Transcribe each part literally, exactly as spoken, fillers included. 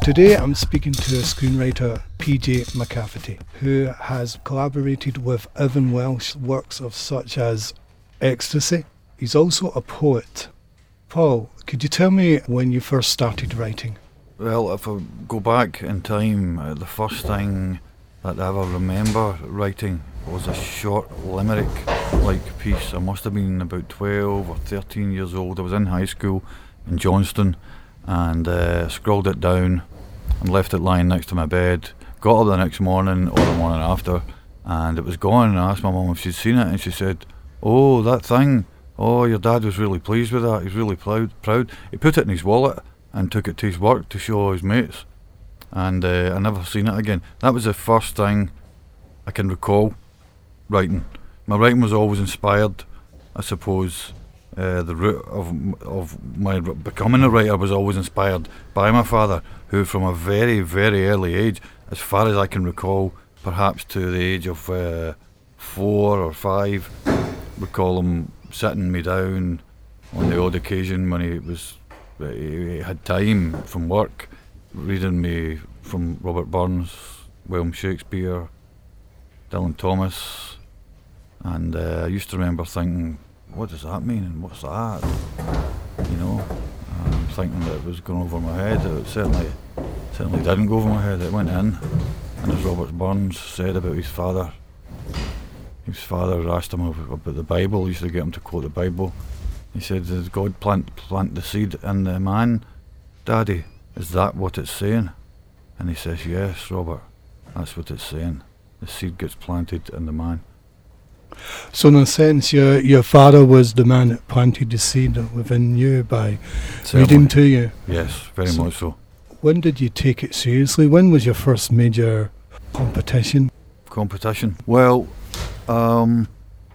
Today I'm speaking to a screenwriter, P J McCafferty, who has collaborated with Evan Welsh works of such as Ecstasy. He's also a poet. Paul, could you tell me when you first started writing? Well, if I go back in time, uh, the first thing that I ever remember writing was a short limerick-like piece. I must have been about twelve or thirteen years old. I was in high school in Johnston and uh, scrawled it down and left it lying next to my bed. Got up the next morning or the morning after and it was gone, and I asked my mum if she'd seen it, and she said, "Oh, that thing, oh, your dad was really pleased with that, he's really proud. proud. He put it in his wallet and took it to his work to show his mates, and uh, I never seen it again." That was the first thing I can recall writing. My writing was always inspired, I suppose. Uh, the root of of my becoming a writer was always inspired by my father, who from a very, very early age, as far as I can recall, perhaps to the age of uh, four or five, recall him sitting me down on the odd occasion when he was he had time from work, reading me from Robert Burns, William Shakespeare, Dylan Thomas, and uh, I used to remember thinking, what does that mean and what's that? You know, um, thinking that it was going over my head. It certainly, certainly didn't go over my head. It went in, and as Robert Burns said about his father, his father asked him about the Bible. He used to get him to quote the Bible. He said, "Does God plant plant the seed in the man, Daddy? Is that what it's saying?" And he says, "Yes, Robert, that's what it's saying. The seed gets planted in the man." So in a sense, your your father was the man that planted the seed within you by Certainly. reading to you. Yes, very So much so. when did you take it seriously? When was your first major competition? Competition. Well, um,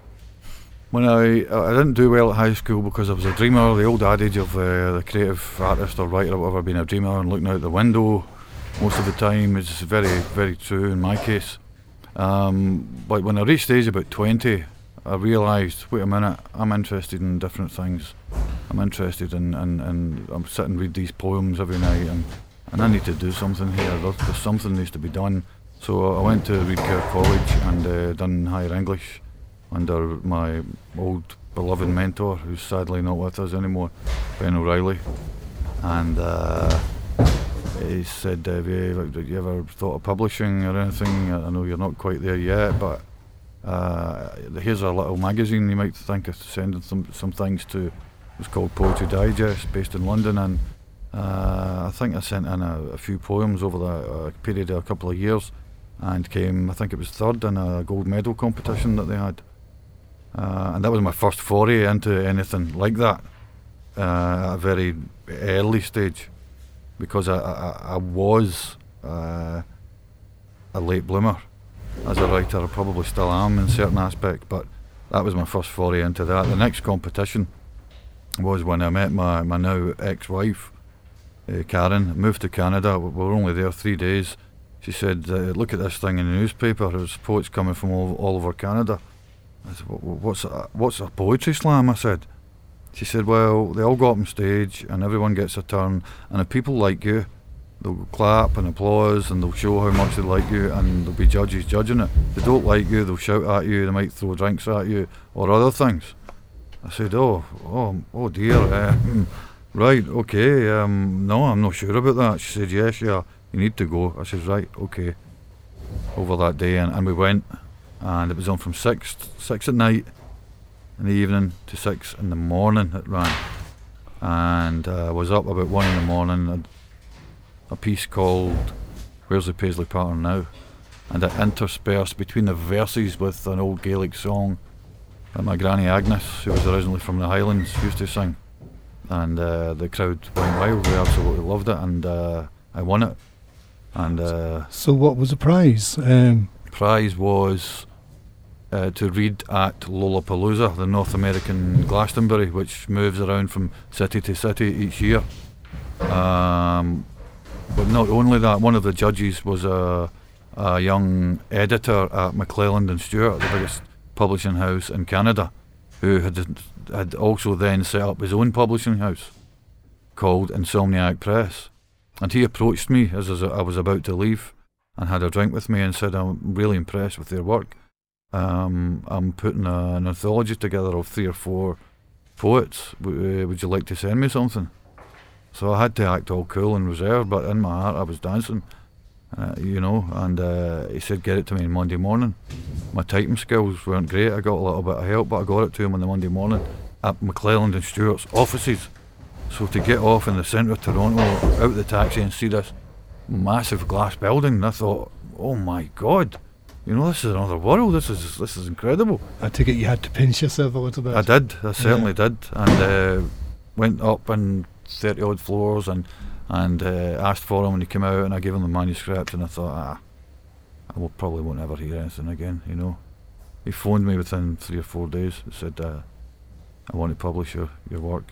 when I I didn't do well at high school because I was a dreamer. The old adage of uh, the creative artist or writer or whatever being a dreamer and looking out the window most of the time is very, very true in my case. Um, but when I reached the age about twenty, I realised, wait a minute, I'm interested in different things. I'm interested in, in, in I'm sitting and read these poems every night, and, and I need to do something here. There's, there's something needs to be done. So I went to Reed Kerr College and uh, done higher English under my old beloved mentor, who's sadly not with us anymore, Ben O'Reilly. And uh, he said, have you, have you ever thought of publishing or anything? I know you're not quite there yet, but uh, here's a little magazine you might think of sending some, some things to. It was called Poetry Digest, based in London, and uh, I think I sent in a, a few poems over the uh, period of a couple of years, and came, I think it was third in a gold medal competition that they had. Uh, and that was my first foray into anything like that uh, at a very early stage. Because I, I, I was uh, a late bloomer as a writer. I probably still am in certain aspects, but that was my first foray into that. The next competition was when I met my, my now ex-wife, uh, Karen. Moved to Canada. We were only there three days. She said, uh, "Look at this thing in the newspaper. There's poets coming from all, all over Canada." I said, what's a, what's a poetry slam? I said. She said, "Well, they all go up on stage and everyone gets a turn, and if people like you, they'll clap and applause and they'll show how much they like you, and there'll be judges judging it. If they don't like you, they'll shout at you, they might throw drinks at you or other things." I said, oh, oh, oh dear, uh, right, okay, um, no, I'm not sure about that. She said, "Yes, yeah, you need to go." I said, "Right, okay." Over that day, and, and we went, and it was on from six, six at night in the evening to six in the morning it ran, and I uh, was up about one in the morning. I'd a piece called "Where's the Paisley Pattern Now?" and it interspersed between the verses with an old Gaelic song that my granny Agnes, who was originally from the Highlands, used to sing, and uh, the crowd went wild. They absolutely loved it, and uh, I won it. And uh, so what was the prize? Um, prize was Uh, to read at Lollapalooza, the North American Glastonbury, which moves around from city to city each year. Um, but not only that, one of the judges was a, a young editor at McClelland and Stewart, the biggest publishing house in Canada, who had had also then set up his own publishing house called Insomniac Press. And he approached me as I was about to leave and had a drink with me and said, I'm really impressed with your work. Um, I'm putting a, an anthology together of three or four poets. W- uh, would you like to send me something? So I had to act all cool and reserved, but in my heart I was dancing, uh, you know, and uh, he said, get it to me on Monday morning. My typing skills weren't great. I got a little bit of help, but I got it to him on the Monday morning at McClelland and Stewart's offices. So to get off in the centre of Toronto, out the taxi and see this massive glass building, I thought, oh my God, you know, this is another world. This is this is incredible. I take it you had to pinch yourself a little bit. I did. I certainly yeah. did, and uh, went up and thirty odd floors and and uh, asked for him, and he came out, and I gave him the manuscript, and I thought, ah, I will probably won't ever hear anything again. You know, he phoned me within three or four days. He said, uh, I want to publish your your work.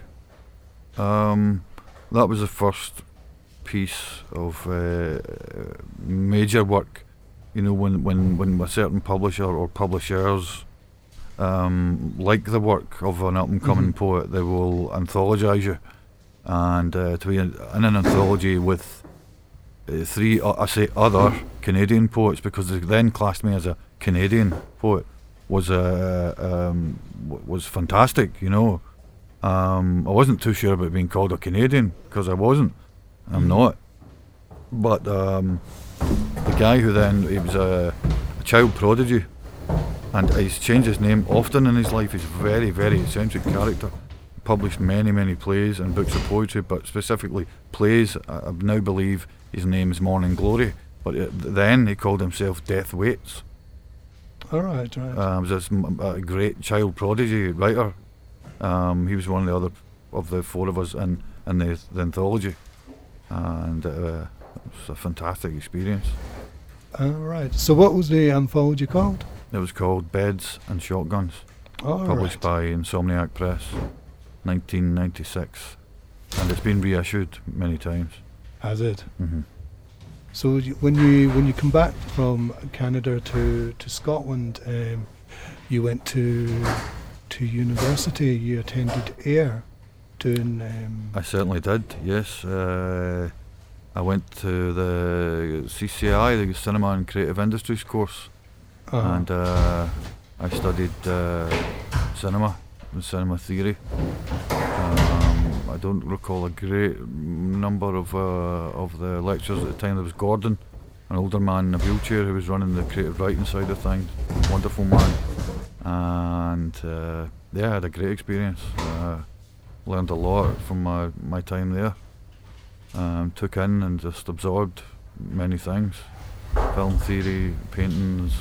Um, that was the first piece of uh, major work. You know, when, when, when a certain publisher or publishers um, like the work of an up-and-coming mm-hmm. poet, they will anthologise you. And uh, to be in, in an anthology with uh, three, uh, I say other Canadian poets, because they then classed me as a Canadian poet, was uh, um, w- was fantastic, you know. Um, I wasn't too sure about being called a Canadian, because I wasn't. I'm not. But um, the guy who then, he was a, a child prodigy, and he's changed his name often in his life. He's a very, very eccentric character. Published many, many plays and books of poetry, but specifically plays. I, I now believe his name is Morning Glory, but it, then he called himself Death Waits. All right, right. Um, he was this, a great child prodigy writer. Um, he was one of the other of the four of us in, in the, the anthology, and uh, it was a fantastic experience. All right. So what was the anthology called? It was called Beds and Shotguns, All published right. by Insomniac Press, nineteen ninety-six, and it's been reissued many times. Has it? Mm-hmm. So you, when you when you come back from Canada to to Scotland, um, you went to to university. You attended Ayr, doing. Um, I certainly did. Yes, uh, I went to the C C I, the Cinema and Creative Industries course, uh-huh. and uh, I studied uh, cinema and cinema theory. Um, I don't recall a great number of uh, of the lectures at the time. There was Gordon, an older man in a wheelchair who was running the creative writing side of things. Wonderful man, and uh, yeah, I had a great experience. Uh, learned a lot from my, my time there. Um, took in and just absorbed many things: film theory, paintings,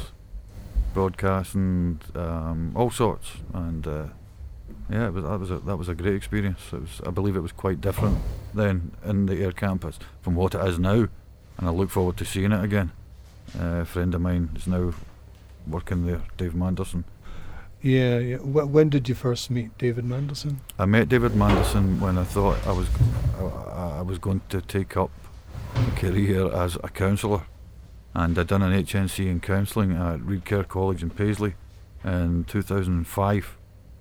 broadcasting, um, all sorts. And uh, yeah, it was, that was a, that was a great experience. It was, I believe it was quite different then in the Ayr campus from what it is now, and I look forward to seeing it again. Uh, a friend of mine is now working there, Dave Manderson. Yeah, yeah. W- when did you first meet David Manderson? I met David Manderson when I thought I was I, I was going to take up a career as a counsellor, and I'd done an H N C in counselling at Reed Kerr College in Paisley in two thousand five.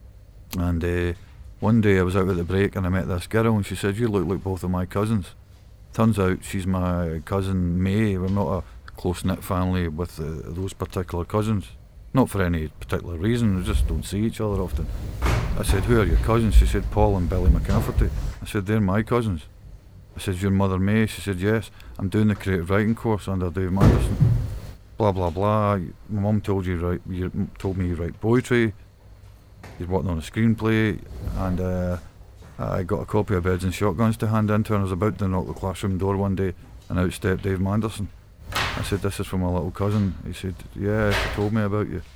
And uh, one day I was out at the break and I met this girl, and she said, "You look like both of my cousins." Turns out she's my cousin May. We're not a close-knit family with uh, those particular cousins. Not for any particular reason, we just don't see each other often. I said, "Who are your cousins?" She said, "Paul and Billy McCafferty." I said, "They're my cousins." I said, "Your mother May?" She said, "Yes, I'm doing the creative writing course under Dave Manderson." Blah blah blah. My mum told you write. You told me you write poetry. You're working on a screenplay, and uh, I got a copy of Beds and Shotguns to hand in to her, and I was about to knock the classroom door one day, and out stepped Dave Manderson. I said, "This is from my little cousin." He said, "Yeah, she told me about you."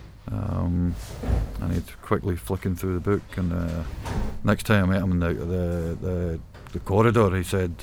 Um, and he'd quickly flicking through the book, and uh, next time I met him in the the, the, the corridor, he said,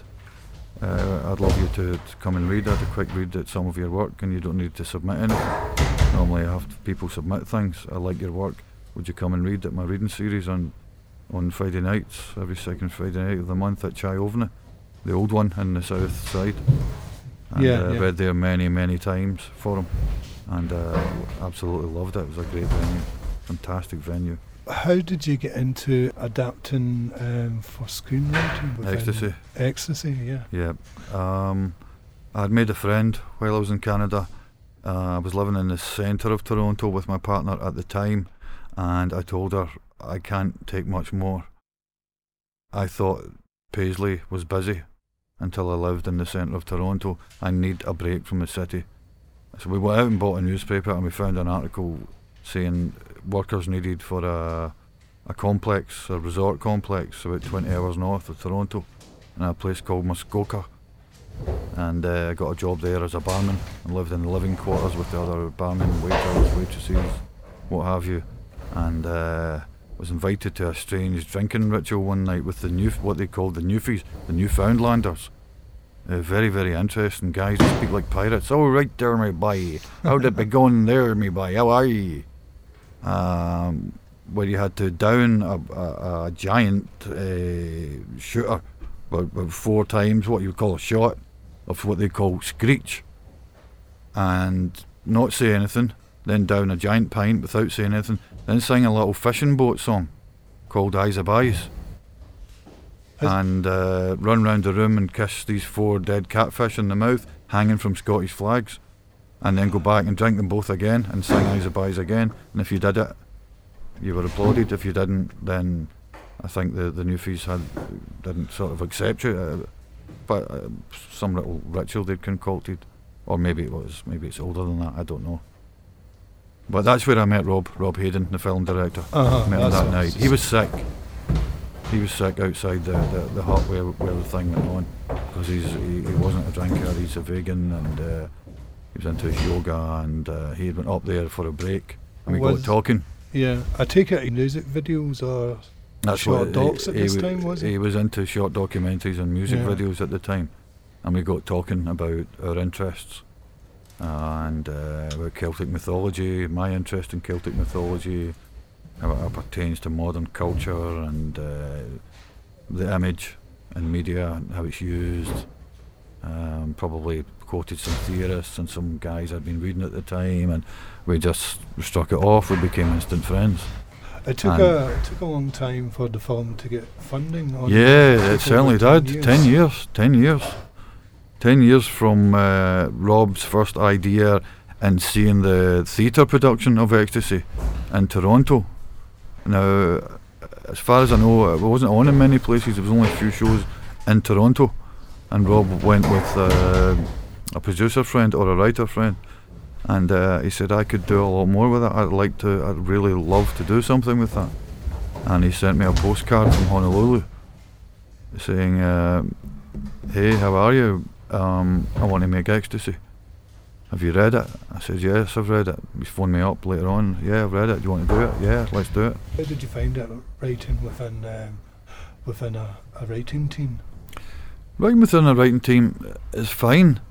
uh, "I'd love you to, to come and read. I had a quick read at some of your work, and you don't need to submit anything. Normally I have people submit things. I like your work. Would you come and read at my reading series on on Friday nights, every second Friday night of the month at Chai Ovna, the old one in the south side?" And yeah, uh, yeah. read there many, many times for him, and uh, absolutely loved it. It was a great venue, fantastic venue. how did you get into adapting um, for screenwriting? within Ecstasy. Ecstasy, yeah. Yeah. Um, I had made a friend while I was in Canada. Uh, I was living in the centre of Toronto with my partner at the time, and I told her I can't take much more. I thought Paisley was busy until I lived in the centre of Toronto. I need a break from the city. So we went out and bought a newspaper, and we found an article saying workers needed for a, a complex, a resort complex about twenty hours north of Toronto, in a place called Muskoka. And I uh, got a job there as a barman and lived in the living quarters with the other barmen, waiters, waitresses, what have you. And uh, was invited to a strange drinking ritual one night with the new, what they called the Newfies, the Newfoundlanders. Uh, very, very interesting guys who speak like pirates. Oh, right there, my boy. How'd it be going there, my boy? How are ye? Um, where you had to down a, a, a giant uh, shooter, about, about four times what you would call a shot of what they call screech, and not say anything, then down a giant pint without saying anything, then sing a little fishing boat song called Eyes of Eyes, and uh, run round the room and kiss these four dead catfish in the mouth hanging from Scottish flags, and then go back and drink them both again and sing Eyes of Eyes again. And if you did it, you were applauded. If you didn't, then I think the, the Newfies had didn't sort of accept you. Uh, but uh, some little ritual they'd concocted, or maybe it was, maybe it's older than that, I don't know. But that's where I met Rob, Rob Hayden, the film director. Uh-huh, met him that night. Awesome. He was sick. He was sick outside the, the, the hut where, where the thing went on, because he's he, he wasn't a drinker, he's a vegan, and uh, he was into his yoga, and uh, he went up there for a break, and we Was- got talking. Yeah, I take it music videos or That's short what docs he, at he this wa- time, was he? He was into short documentaries and music Yeah. videos at the time, and we got talking about our interests, uh, and uh, about Celtic mythology, my interest in Celtic mythology, how it pertains to modern culture, and uh, the image and media, and how it's used. Um, probably quoted some theorists and some guys I'd been reading at the time, and we just struck it off. We became instant friends. It took and- a it took a long time for the film to get funding. On Yeah, took it certainly over did. Ten years. Ten years. Ten years from uh, Rob's first idea and seeing the theatre production of Ecstasy in Toronto. Now, as far as I know, it wasn't on in many places. There was only a few shows in Toronto, and Rob went with uh, a producer friend or a writer friend, and uh, he said I could do a lot more with it. I'd like to. I'd really love to do something with that. And he sent me a postcard from Honolulu saying, uh, "Hey, how are you? Um, I want to make Ecstasy. Have you read it?" I said, "Yes, I've read it." He phoned me up later on. "Yeah, I've read it. Do you want to do it?" "Yeah, let's do it." How did you find it writing within um, within a, a writing team? Writing within a writing team is fine.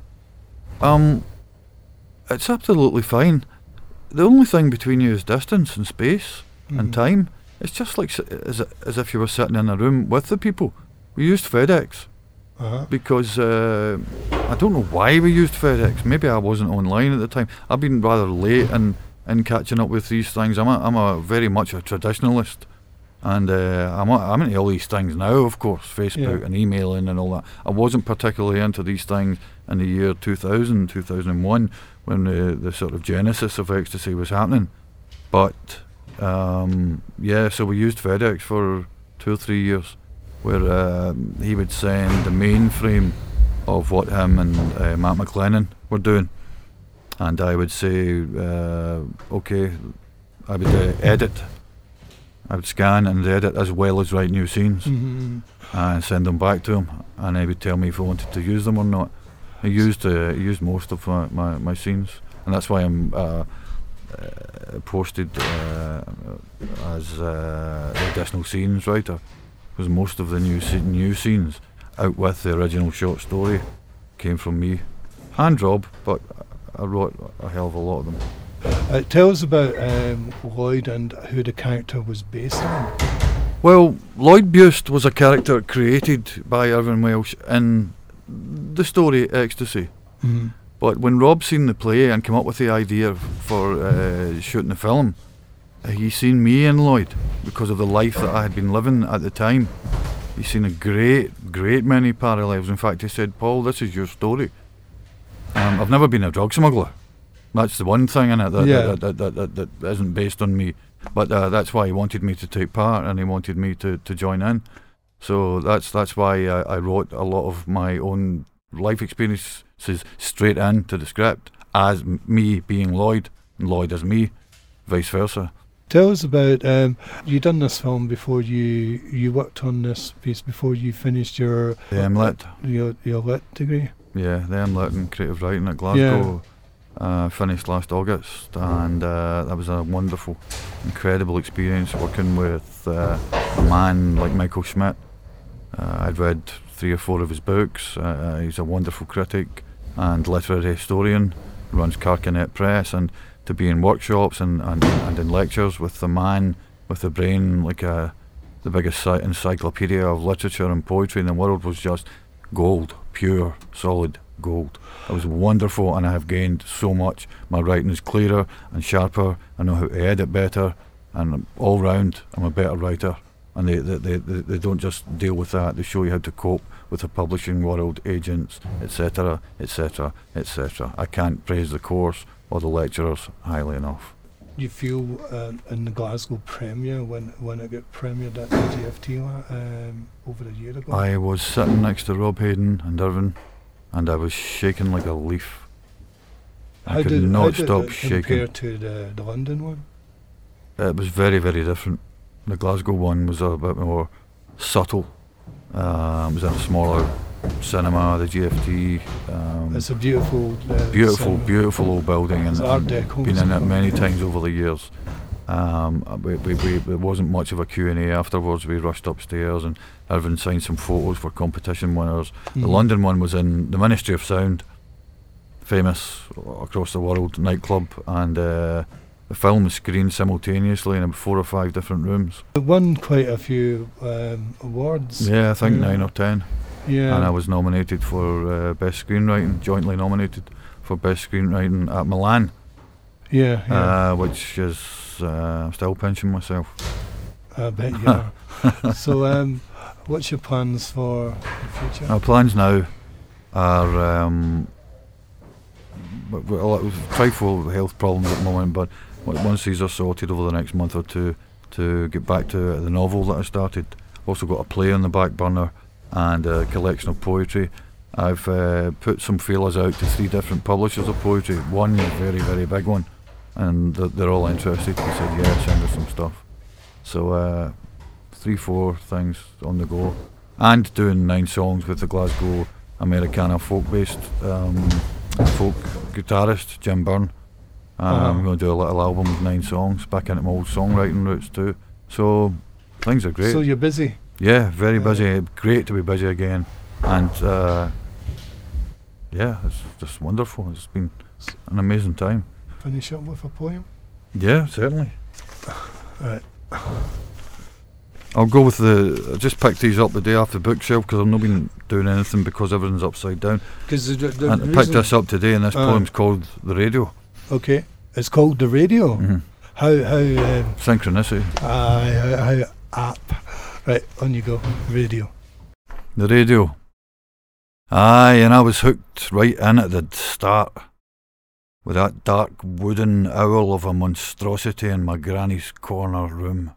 Um, it's absolutely fine. The only thing between you is distance and space and Mhm. time. It's just like s- as, as if you were sitting in a room with the people. We used FedEx Uh-huh. because uh, I don't know why we used FedEx. Maybe I wasn't online at the time. I've been rather late in, in catching up with these things. I'm a, I'm a very much a traditionalist. And uh, I'm, a, I'm into all these things now, of course, Facebook Yeah. and emailing and all that. I wasn't particularly into these things in the year two thousand, two thousand one, when the, the sort of genesis of Ecstasy was happening. But, um, yeah, so we used FedEx for two or three years, where um, he would send the mainframe of what him and uh, Matt McLennan were doing. And I would say, uh, okay, I would uh, edit. I would scan and edit as well as write new scenes Mhm. and send them back to him, and he would tell me if I wanted to use them or not. He used uh, he used most of my, my, my scenes, and that's why I'm uh, uh, posted uh, as uh, the additional scenes writer, because most of the new sce- new scenes out with the original short story came from me and Rob, but I wrote a hell of a lot of them. Uh, tell us about um, Lloyd and who the character was based on. Well, Lloyd Buist was a character created by Irvin Welsh in the story Ecstasy. Mm. But when Rob seen the play and came up with the idea for uh, shooting the film, he seen me in Lloyd because of the life that I had been living at the time. He's seen a great, great many parallels. In fact, he said, "Paul, this is your story." Um, I've never been a drug smuggler. That's the one thing in it that, Yeah. that, that, that, that, that isn't based on me. But uh, that's why he wanted me to take part, and he wanted me to, to join in. So that's that's why I, I wrote a lot of my own life experiences straight into the script, as m- me being Lloyd, and Lloyd as me, vice versa. Tell us about, um, you done this film before you, you worked on this piece before you finished your, The M Lit, your, your lit degree? yeah, the M Lit in creative writing at Glasgow. Uh, finished last August, and uh, that was a wonderful, incredible experience working with uh, a man like Michael Schmidt. Uh, I'd read three or four of his books. Uh, he's a wonderful critic and literary historian, runs Carcanet Press, and to be in workshops and, and, and in lectures with the man with the brain like a, the biggest si- encyclopedia of literature and poetry in the world was just gold, pure, solid gold. It was wonderful, and I have gained so much. My writing is clearer and sharper. I know how to edit better, and all round I'm a better writer. And they, they, they, they don't just deal with that, they show you how to cope with the publishing world, agents, etc, etc, et cetera. I can't praise the course or the lecturers highly enough. You feel uh, in the Glasgow premiere, when when it got premiered at the G F T um, over a year ago? I was sitting next to Rob Hayden and Irvin, and I was shaking like a leaf. I how could did, not how did stop it shaking. compare to the, the London one? It was very, very different. The Glasgow one was a bit more subtle. Um, it was in a smaller cinema, the G F T. Um, It's a beautiful, uh, beautiful, cinema. beautiful old building, and, It's Art and Deco. been in it many times over the years. Um, we, we, we, there wasn't much of a Q and A afterwards. We rushed upstairs, and Irvin signed some photos for competition winners. Mm. The London one was in the Ministry of Sound, famous across the world nightclub, and uh, the film was screened simultaneously in four or five different rooms. It won quite a few um, awards. Yeah, I think Yeah. nine or ten. Yeah. And I was nominated for uh, Best Screenwriting, jointly nominated for Best Screenwriting at Milan, Yeah, yeah. uh, which is, uh, I'm still pinching myself. I bet you are. So, um, what's your plans for the future? Our plans now are, um, w- w- a lot of trifle health problems at the moment, but w- once these are sorted over the next month or two, to get back to the novel that I started. Also got a play on the back burner and a collection of poetry. I've uh, put some feelers out to three different publishers of poetry. One very, very big one, and th- they're all interested. They said, yeah, send us some stuff. So uh, three, four things on the go. And doing nine songs with the Glasgow Americana folk-based um, folk guitarist, Jim Byrne. Um, Uh-huh. I'm going to do a little album with nine songs, back into my old songwriting roots too. So things are great. So you're busy. Yeah, very Uh, busy. Great to be busy again. And uh, yeah, it's just wonderful. It's been an amazing time. Finish up with a poem. Yeah, certainly. Right. I'll go with the. I just picked these up the day after the bookshelf because I've not been doing anything because everything's upside down. Because the, the And I picked reason- this up today, and this Uh. poem's called The Radio. Okay, it's called The Radio. Mm-hmm. How how um, Synchronicity. uh, how, how app. Right, on you go. Radio. The radio. Aye, and I was hooked right in at the start, with that dark wooden owl of a monstrosity in my granny's corner room.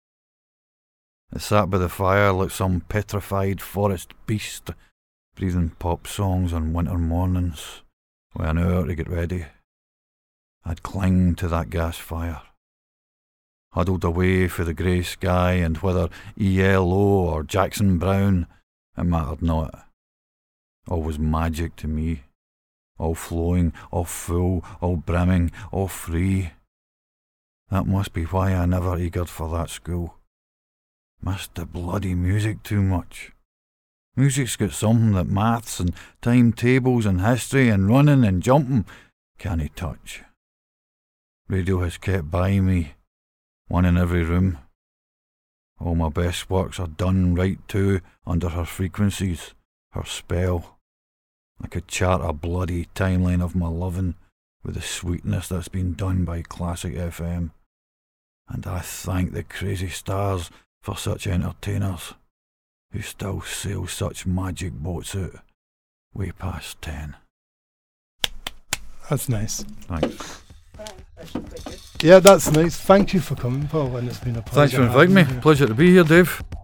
It sat by the fire like some petrified forest beast, breathing pop songs on winter mornings, with an hour to get ready. I'd cling to that gas fire, huddled away for the grey sky, and whether E L O or Jackson Browne, it mattered not. All was magic to me, all flowing, all full, all brimming, all free. That must be why I never eagered for that school. Missed the bloody music too much. Music's got something that maths and timetables and history and running and jumping can't touch. Radio has kept by me, one in every room. All my best works are done right too under her frequencies, her spell. I could chart a bloody timeline of my loving with the sweetness that's been done by classic F M. and I thank the crazy stars for such entertainers who still sail such magic boats out way past ten. That's nice. Thanks. Yeah, that's nice. Thank you for coming, Paul, and it's been a pleasure. Thanks for inviting me. having you. Pleasure to be here, Dave.